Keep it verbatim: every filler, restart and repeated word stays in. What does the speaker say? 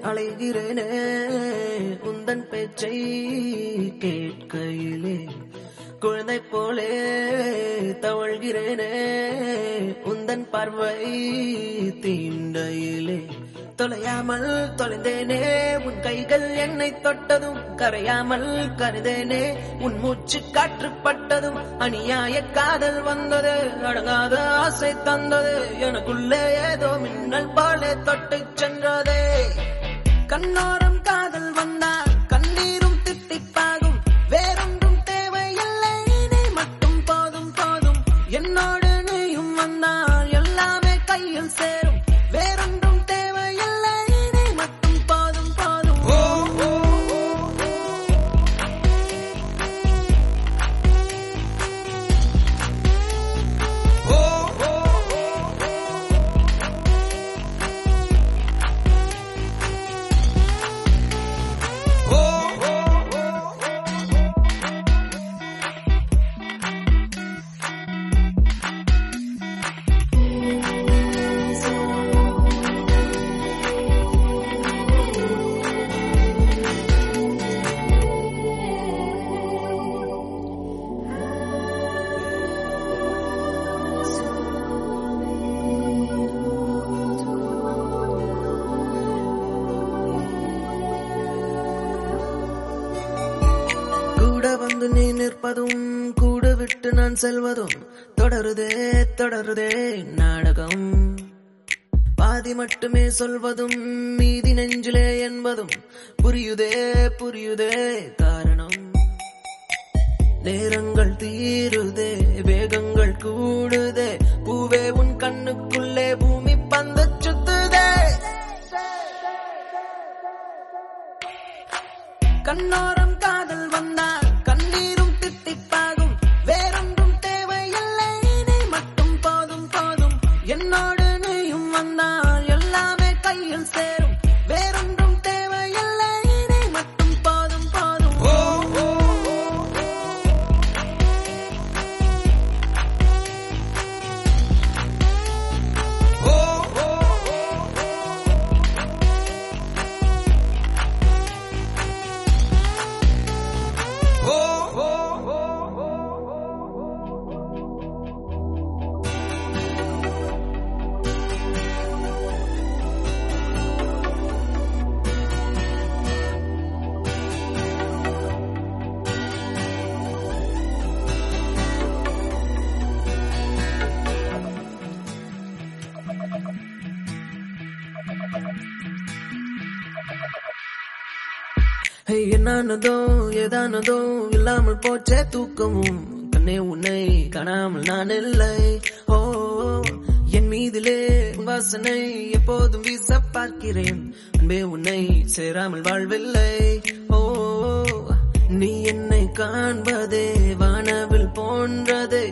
அலைகிறேனே உந்தன் பேச்சை கேட்கையிலே குழந்தை போலே தவழ்கிறேனே உந்தன் பார்வை தீண்டையிலே தொலையாமல் தொலைந்தேனே உன் கைகள் என்னை தொட்டதும் கரையாமல் கருதேனே உன் மூச்சு காற்றுப்பட்டதும் அநியாய காதல் வந்தது அடங்காத ஆசை தந்தது எனக்குள்ளே ஏதோ மின்னல் போலே தொட்டு சென்றதே கண்ணோரம் காதல் வந்தால் கண்ணீரும் தித்திப்பாகும் வேறொன்றும் தேவையில்லை நீ மட்டும் போதும் போதும் என்னோடு நீயும் வந்தால் எல்லாமே கையில் சேரும் வேறொன்றும் தேவையில்லை நீ மட்டும் போதும் போதும் ஓ ஓ வந்து நீ நிற்பதும் கூட விட்டு நான் செல்வதும் தொடருதே தொடருதே நாடகம் பாதி மட்டுமே சொல்வதும் மீதி நெஞ்சிலே என்பதும் புரியுதே புரியுதே காரணம் நேரங்கள் தீருதே வேகங்கள் கூடுதே பூவே உன் கண்ணுக்குள்ளே பூமி பந்து சுத்துதே கண்ணோரம் காதல் வந்தால் கண்ணீரும் தித்திப்பாகும் வேறொன்றும் தேவையில்லை நீ மட்டும் போதும் போதும் என்னோடு நீயும் வந்தால் எல்லாமே கையில் சேரும் வேறொன்றும் தேவையில்லை நீ மட்டும் போதும் போதும் ஓ ஓ என்னானதோ ஏதானதோ இல்லாமல் போச்சே தூக்கமும் கண்ணே உன்னை காணாமல் நான் இல்லை ஓ என் மீதிலே வாசனை எப்போதும் வீச பார்க்கிறேன் அன்பே உன்னை சேராமல் வாழ்வில்லை ஓ நீ என்னை காண்பதே வானவில் போன்றதே